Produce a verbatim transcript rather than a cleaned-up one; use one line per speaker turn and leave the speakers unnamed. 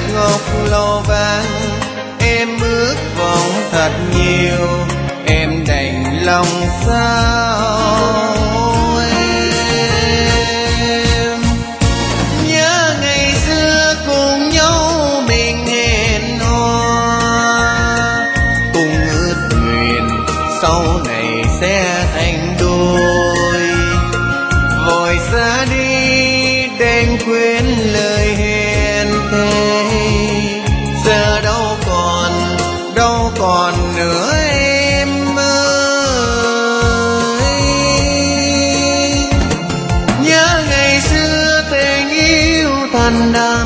ngọc lò vàng. Em ước vọng thật nhiều, em đành lòng sao em. Nhớ ngày xưa cùng nhau mình hẹn hò, cùng ước nguyện sau này sẽ thành đôi. Vội ra đi đành quên lời hẹn thề, giờ đâu còn đâu còn nữa em ơi. Nhớ ngày xưa tình yêu thật đau,